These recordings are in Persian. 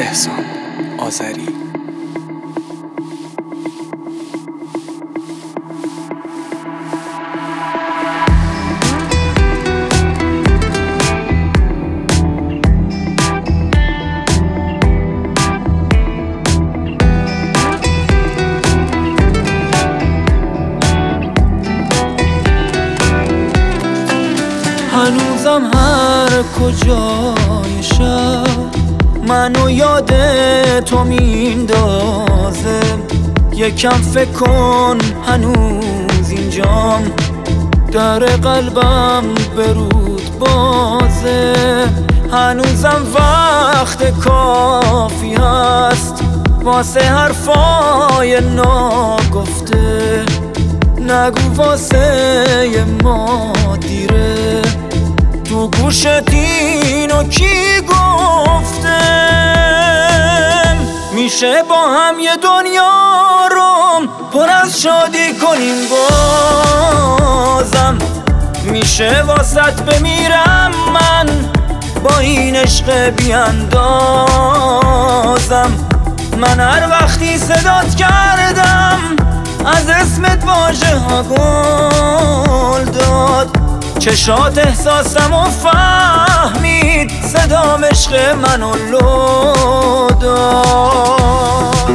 احسان آذری. هنوزم هر کجای شهر منو یاد تو میندازه. یکم فکر کن هنوز اینجام، در قلبم برود بازه. هنوزم وقت کافی هست واسه حرفای ناگفته. نگو واسه ما دیره، تو گوشت اینو کی گفته؟ میشه با هم یه دنیا رو پر از شادی کنیم بازم. میشه واسط بمیرم من با این عشق بیاندازم. من هر وقتی صدات کردم از اسمت واژه ها گل داد. چشات احساسمو فهمید، صدام عشق منو لو داد.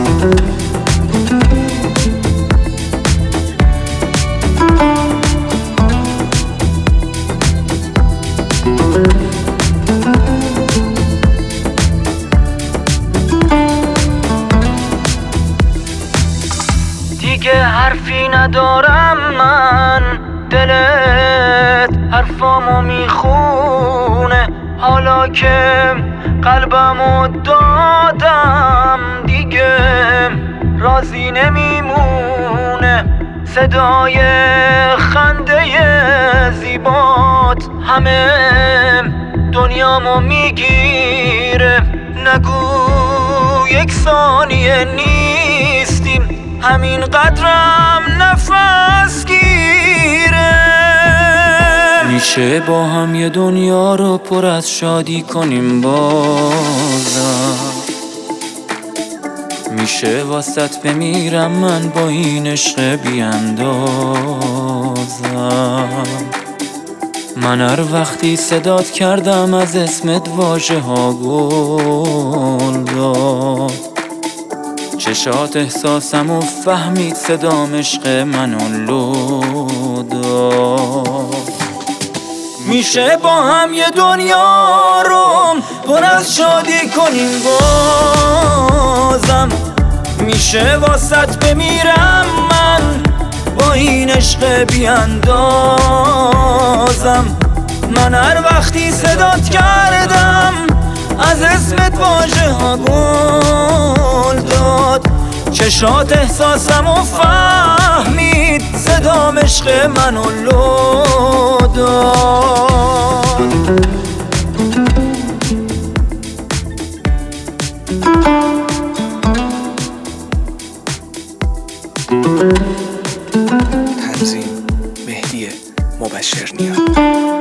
دیگه حرفی ندارم من، دلت حرفامو میخونه. حالا که قلبمو دادم دیگه راضی نمیمونه. صدای خنده زیبات همه دنیامو میگیره. نگو یک ثانیه نیستیم، همین قدرم نفس گیره. میشه با هم یه دنیا رو پر از شادی کنیم بازم. میشه واسط بمیرم من با این عشق بیاندازم. من هر وقتی صدات کردم از اسمت واژه ها گل داد. چشات احساسمو فهمید، صدام عشق منو لو داد. میشه با هم یه دنیا رو پر از شادی کنیم بازم. میشه واسط بمیرم من با این عشق بیاندازم. من هر وقتی صدات کردم از اسمت واژه ها گل داد. چشات احساسمو فهمید، صدام عشق منو لو داد. تنظیم مهدی مبشرنیا.